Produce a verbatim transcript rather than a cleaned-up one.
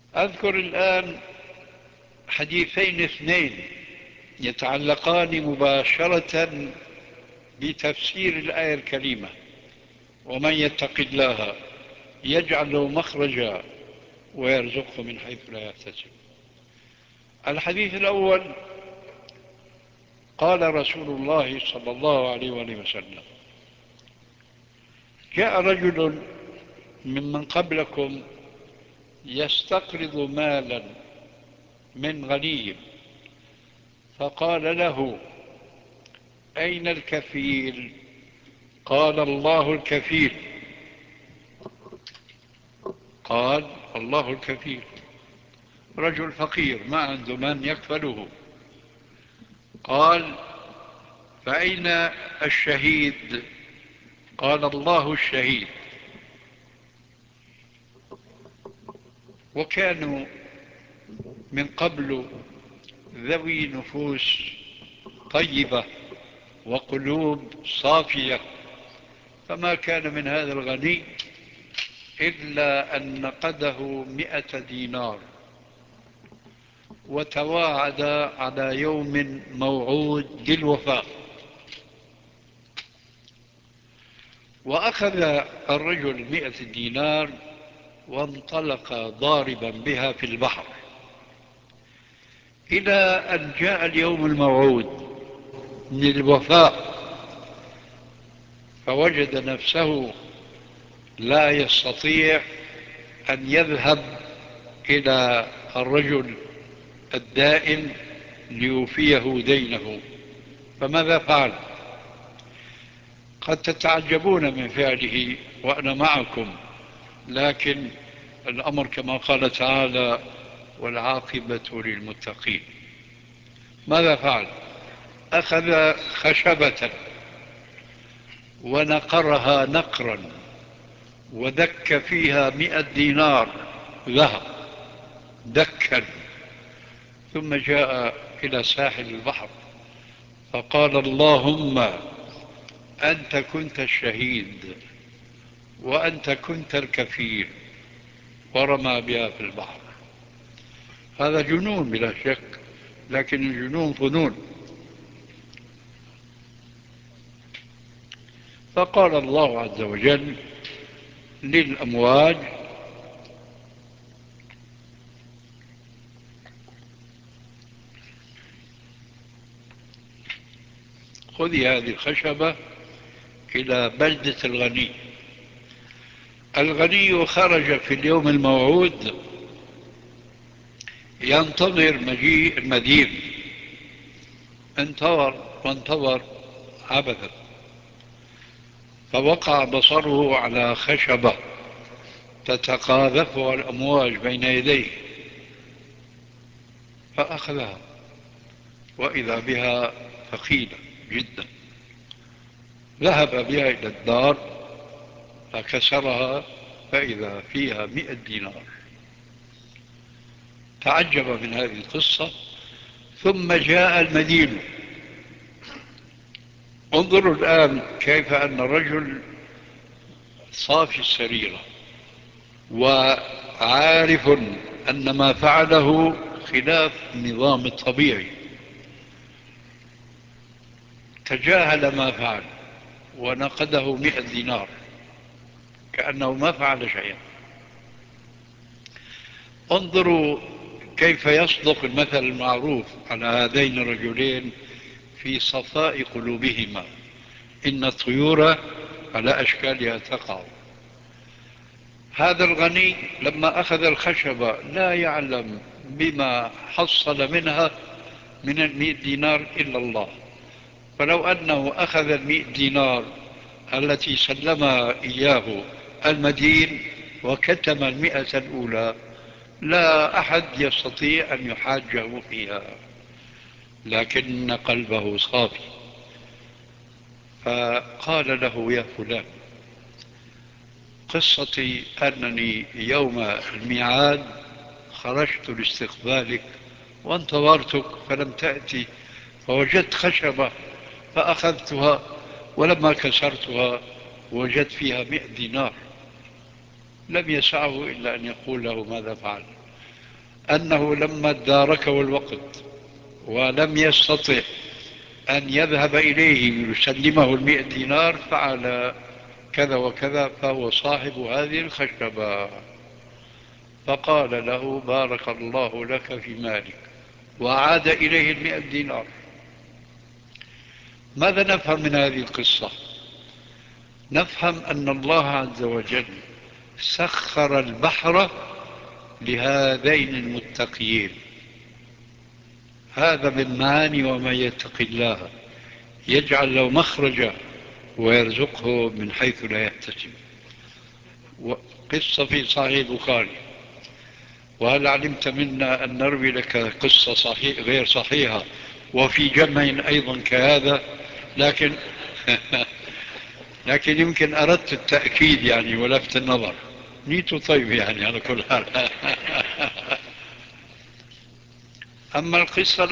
أذكر الآن حديثين اثنين يتعلقان مباشرة بتفسير الآية الكريمة: ومن يتق الله يجعل له مخرجا ويرزقه من حيث لا يحتسب. الحديث الأول: قال رسول الله صلى الله عليه وآله وسلم: جاء رجل ممن قبلكم يستقرض مالا من غني، فقال له: أين الكفيل؟ قال: الله الكفيل. قال: الله الكفيل. رجل فقير ما عنده من يكفله. قال: فأين الشهيد؟ قال: الله الشهيد. وكانوا من قبل ذوي نفوس طيبة وقلوب صافية، فما كان من هذا الغني إلا أن نقده مئة دينار، وتواعد على يوم موعود للوفاء. وأخذ الرجل مئة دينار وانطلق ضاربا بها في البحر، إلى أن جاء اليوم الموعود للوفاء، فوجد نفسه لا يستطيع أن يذهب إلى الرجل الدائن ليوفيه دينه. فماذا فعل؟ قد تتعجبون من فعله وأنا معكم، لكن الأمر كما قال تعالى: والعاقبة للمتقين. ماذا فعل؟ أخذ خشبة ونقرها نقرا ودك فيها مئة دينار ذهب دكا، ثم جاء إلى ساحل البحر فقال: اللهم أنت كنت الشهيد وأنت كنت الكفيل، ورمى بها في البحر. هذا جنون بلا شك، لكن الجنون فنون. فقال الله عز وجل للأمواج: خذي هذه الخشبة إلى بلدة الغني. الغني خرج في اليوم الموعود ينتظر مجيء المدين، انتظر وانتظر عبثا، فوقع بصره على خشبة تتقاذفها الأمواج بين يديه، فأخذها وإذا بها ثقيلة جدا. ذهب بها إلى الدار فكسرها فإذا فيها مئة دينار. تعجب من هذه القصة، ثم جاء المدين. انظروا الآن كيف أن الرجل صافي السريرة وعارف أن ما فعله خلاف النظام الطبيعي، تجاهل ما فعل ونقده مئة دينار كأنه ما فعل شيئا. انظروا كيف يصدق المثل المعروف على هذين الرجلين في صفاء قلوبهما: إن الطيور على أشكالها تقع. هذا الغني لما أخذ الخشبة لا يعلم بما حصل منها من المئة دينار إلا الله، فلو أنه أخذ المئة دينار التي سلمها إياه المدين وكتم المئة الأولى لا أحد يستطيع أن يحاجه فيها، لكن قلبه صافي. فقال له: يا فلان، قصتي أنني يوم الميعاد خرجت لاستقبالك وانتظرتك فلم تأتي، فوجدت خشبة فأخذتها، ولما كسرتها وجدت فيها مئة دينار. لم يسعه إلا أن يقول له ماذا فعل. أنه لما اداركه الوقت ولم يستطع أن يذهب إليه ليسلمه المئة دينار فعل كذا وكذا، فهو صاحب هذه الخشبة. فقال له بارك الله لك في مالك، وعاد إليه المئة دينار. ماذا نفهم من هذه القصة؟ نفهم أن الله عز وجل سخر البحر لهذين المتقيين. هذا من معاني ومن يتق الله يجعل له مخرجا ويرزقه من حيث لا يحتسب. قصة في صحيح البخاري. وهل علمت منا أن نروي لك قصة صحيح غير صحيحة وفي جمع أيضا كهذا؟ لكن لكن يمكن أردت التأكيد يعني ولفت النظر. نيته طيب يعني على كل حال. أما القصة